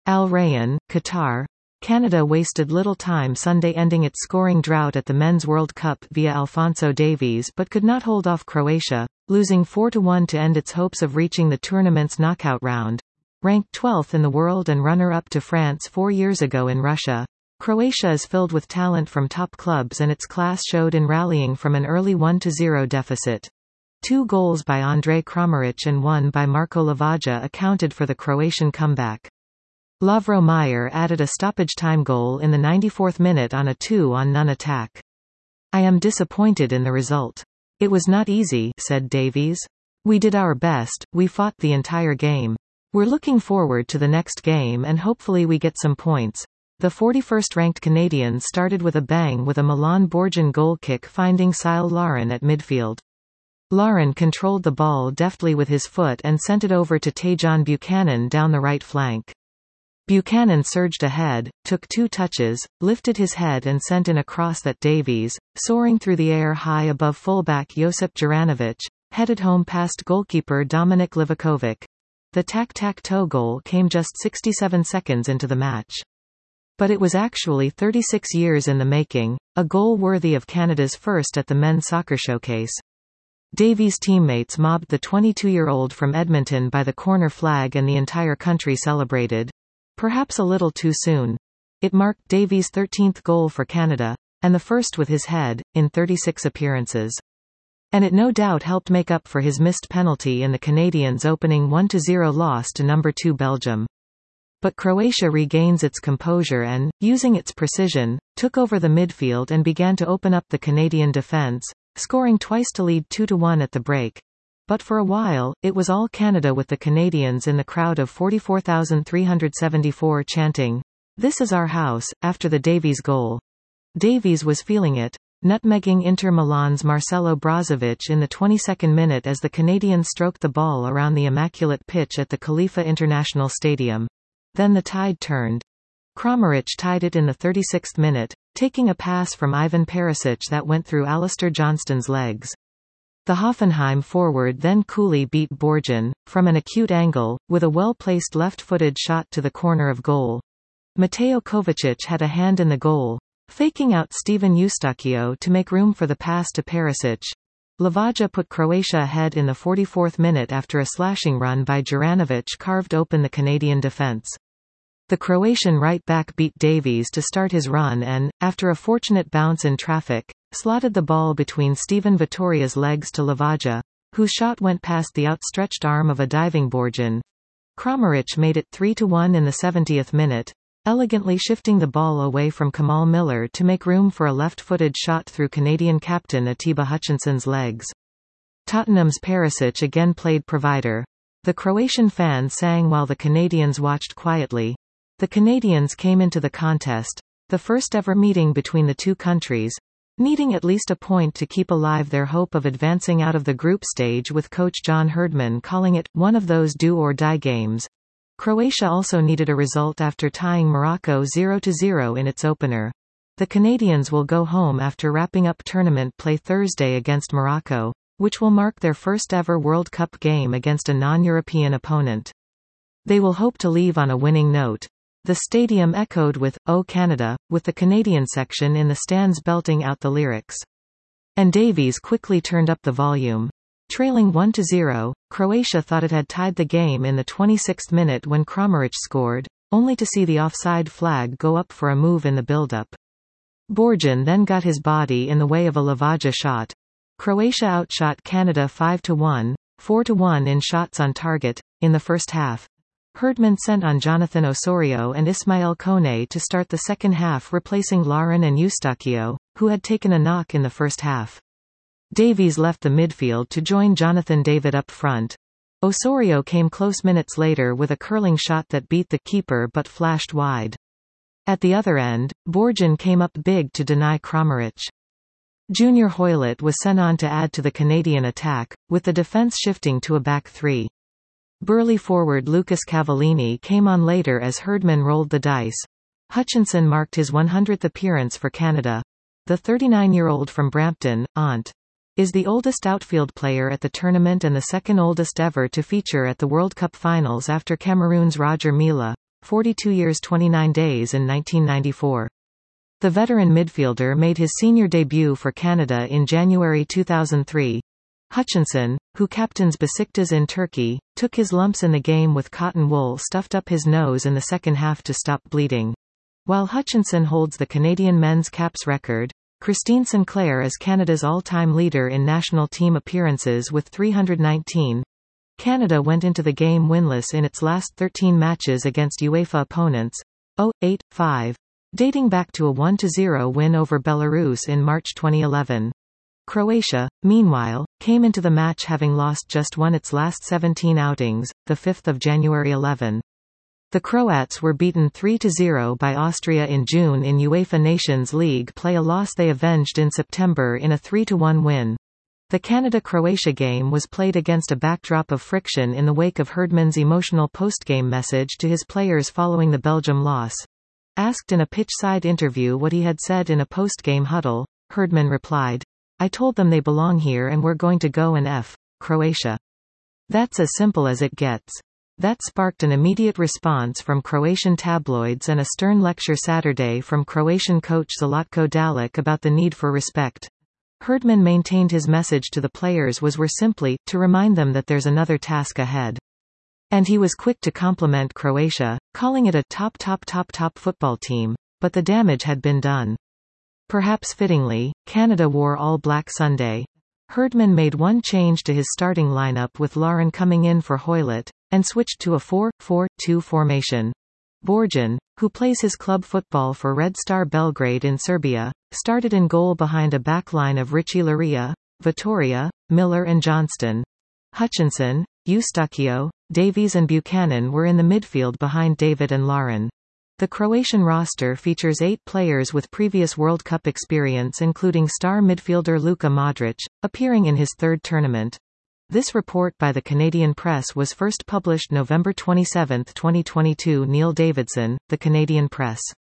Al Rayyan, Qatar. Canada wasted little time Sunday ending its scoring drought at the Men's World Cup via Alphonso Davies but could not hold off Croatia, losing 4-1 to end its hopes of reaching the tournament's knockout round. Ranked 12th in the world and runner-up to France 4 years ago in Russia, Croatia is filled with talent from top clubs and its class showed in rallying from an early 1-0 deficit. 2 goals by Andrej Kramaric and 1 by Marko Lavaja accounted for the Croatian comeback. Lovro Majer added a stoppage-time goal in the 94th minute on a 2-on-none attack. "I am disappointed in the result. It was not easy," said Davies. "We did our best, we fought the entire game. We're looking forward to the next game and hopefully we get some points." The 41st-ranked Canadians started with a bang with a Milan Borjan goal kick finding Cyle Larin at midfield. Larin controlled the ball deftly with his foot and sent it over to Tajon Buchanan down the right flank. Buchanan surged ahead, took 2 touches, lifted his head and sent in a cross that Davies, soaring through the air high above fullback Josip Juranovic, headed home past goalkeeper Dominik Livakovic. The tac-tac-toe goal came just 67 seconds into the match. But it was actually 36 years in the making, a goal worthy of Canada's first at the Men's Soccer Showcase. Davies' teammates mobbed the 22-year-old from Edmonton by the corner flag and the entire country celebrated. Perhaps a little too soon. It marked Davies' 13th goal for Canada, and the first with his head, in 36 appearances. And it no doubt helped make up for his missed penalty in the Canadians' opening 1-0 loss to number 2 Belgium. But Croatia regains its composure and, using its precision, took over the midfield and began to open up the Canadian defence, scoring twice to lead 2-1 at the break. But for a while, it was all Canada with the Canadians in the crowd of 44,374 chanting, "This is our house," after the Davies goal. Davies was feeling it, nutmegging Inter Milan's Marcelo Brozovic in the 22nd minute as the Canadians stroked the ball around the immaculate pitch at the Khalifa International Stadium. Then the tide turned. Kramaric tied it in the 36th minute, taking a pass from Ivan Perisic that went through Alistair Johnston's legs. The Hoffenheim forward then coolly beat Borjan, from an acute angle, with a well-placed left-footed shot to the corner of goal. Mateo Kovacic had a hand in the goal, faking out Stevan Eustáquio to make room for the pass to Perisic. Lavaja put Croatia ahead in the 44th minute after a slashing run by Juranovic carved open the Canadian defence. The Croatian right-back beat Davies to start his run and, after a fortunate bounce in traffic, slotted the ball between Steven Vitoria's legs to Lavaja, whose shot went past the outstretched arm of a diving Borjan. Kramaric made it 3-1 in the 70th minute, elegantly shifting the ball away from Kamal Miller to make room for a left-footed shot through Canadian captain Atiba Hutchinson's legs. Tottenham's Perisic again played provider. The Croatian fans sang while the Canadians watched quietly. The Canadians came into the contest, the first ever meeting between the two countries, needing at least a point to keep alive their hope of advancing out of the group stage, with coach John Herdman calling it one of those do-or-die games. Croatia also needed a result after tying Morocco 0-0 in its opener. The Canadians will go home after wrapping up tournament play Thursday against Morocco, which will mark their first ever World Cup game against a non-European opponent. They will hope to leave on a winning note. The stadium echoed with "O Canada," with the Canadian section in the stands belting out the lyrics. And Davies quickly turned up the volume. Trailing 1-0, Croatia thought it had tied the game in the 26th minute when Kramaric scored, only to see the offside flag go up for a move in the build-up. Borjan then got his body in the way of a Lavaja shot. Croatia outshot Canada 5-1, 4-1 in shots on target, in the first half. Herdman sent on Jonathan Osorio and Ismail Kone to start the second half, replacing Larin and Eustáquio, who had taken a knock in the first half. Davies left the midfield to join Jonathan David up front. Osorio came close minutes later with a curling shot that beat the keeper but flashed wide. At the other end, Borjan came up big to deny Kramaric. Junior Hoilett was sent on to add to the Canadian attack, with the defence shifting to a back three. Burly forward Lucas Cavallini came on later as Herdman rolled the dice. Hutchinson marked his 100th appearance for Canada. The 39-year-old from Brampton, Ont, is the oldest outfield player at the tournament and the second oldest ever to feature at the World Cup finals after Cameroon's Roger Milla, 42 years 29 days in 1994. The veteran midfielder made his senior debut for Canada in January 2003. Hutchinson, who captains Besiktas in Turkey, took his lumps in the game with cotton wool stuffed up his nose in the second half to stop bleeding. While Hutchinson holds the Canadian men's caps record, Christine Sinclair is Canada's all-time leader in national team appearances with 319. Canada went into the game winless in its last 13 matches against UEFA opponents, 0-8-5, dating back to a 1-0 win over Belarus in March 2011. Croatia, meanwhile, came into the match having lost just one its last 17 outings, 5 January 11. The Croats were beaten 3-0 by Austria in June in UEFA Nations League play, a loss they avenged in September in a 3-1 win. The Canada-Croatia game was played against a backdrop of friction in the wake of Herdman's emotional post-game message to his players following the Belgium loss. Asked in a pitch-side interview what he had said in a post-game huddle, Herdman replied, "I told them they belong here and we're going to go and F. Croatia. That's as simple as it gets." That sparked an immediate response from Croatian tabloids and a stern lecture Saturday from Croatian coach Zlatko Dalic about the need for respect. Herdman maintained his message to the players were simply, to remind them that there's another task ahead. And he was quick to compliment Croatia, calling it a top football team, but the damage had been done. Perhaps fittingly, Canada wore all black Sunday. Herdman made one change to his starting lineup with Larin coming in for Hoylett, and switched to a 4-4-2 formation. Borjan, who plays his club football for Red Star Belgrade in Serbia, started in goal behind a backline of Richie Laryea, Vitoria, Miller and Johnston. Hutchinson, Eustaquio, Davies and Buchanan were in the midfield behind David and Larin. The Croatian roster features 8 players with previous World Cup experience, including star midfielder Luka Modric, appearing in his third tournament. This report by the Canadian Press was first published November 27, 2022. Neil Davidson, The Canadian Press.